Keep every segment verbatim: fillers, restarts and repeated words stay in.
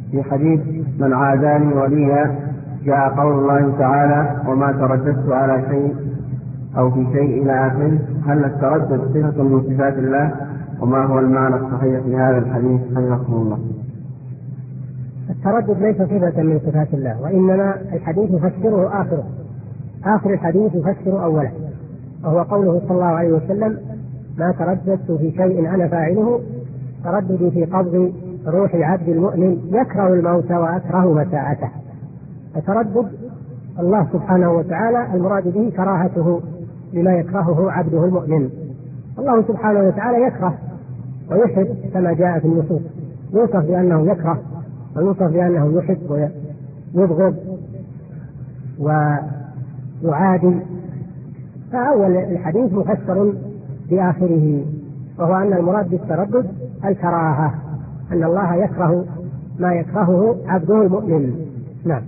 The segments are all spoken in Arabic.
في حديث من عاداني وليا جاء قول الله تعالى وما ترددت على شيء أو في شيء إلى آخره. هل التردد صفة من صفات الله؟ وما هو المعنى الصحيح في هذا الحديث حفظكم الله؟ التردد ليس صفة من صفات الله، وإنما الحديث يفسره آخره. آخر الحديث يفسر أوله، وهو قوله صلى الله عليه وسلم ما ترددت في شيء أنا فاعله ترددي في قبض روح العبد المؤمن يكره الموت وأكره مساءته. التردد الله سبحانه وتعالى المراد به كراهته لما يكرهه عبده المؤمن. الله سبحانه وتعالى يكره ويحب كما جاء في النصوص، يوصف بأنه يكره ويوصف بأنه يحب ويبغض ويعادي. فأول الحديث مفسر بآخره، وهو أن المراد بالتردد الكراهة، أن الله يكره ما يكرهه عبده المؤمن. نعم.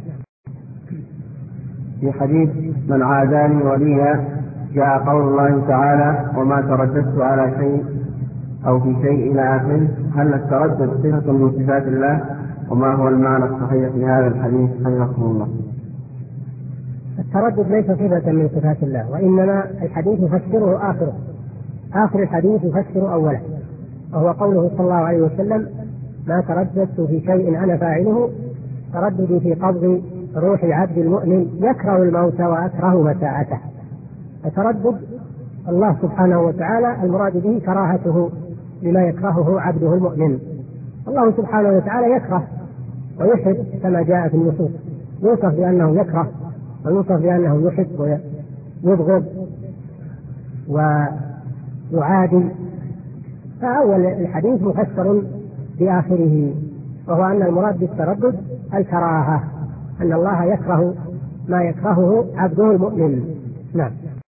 في حديث من عاداني وليا جاء قول الله تعالى وما ترددت على شيء أو في شيء إلى آخره. هل التردد صفة من صفات الله؟ وما هو المعنى الصحيح في هذا الحديث حفظكم الله؟ التردد ليس صفة من صفات الله، وإنما الحديث يفسره آخره. آخر الحديث يفسر أوله، وهو قوله صلى الله عليه وسلم ما ترددت في شيء أنا فاعله ترددي في قبض روح العبد المؤمن يكره الموت وأكره مساءته. التردد الله سبحانه وتعالى المراد به كراهته لما يكرهه عبده المؤمن. الله سبحانه وتعالى يكره ويحب كما جاء في النصوص، يوصف بأنه يكره ويوصف بأنه يحب ويبغض ويعادي. فأول الحديث مفسر بآخره، وهو أن المراد بالتردد الكراهة، أن الله يكره ما يكرهه عبده المؤمن. نعم.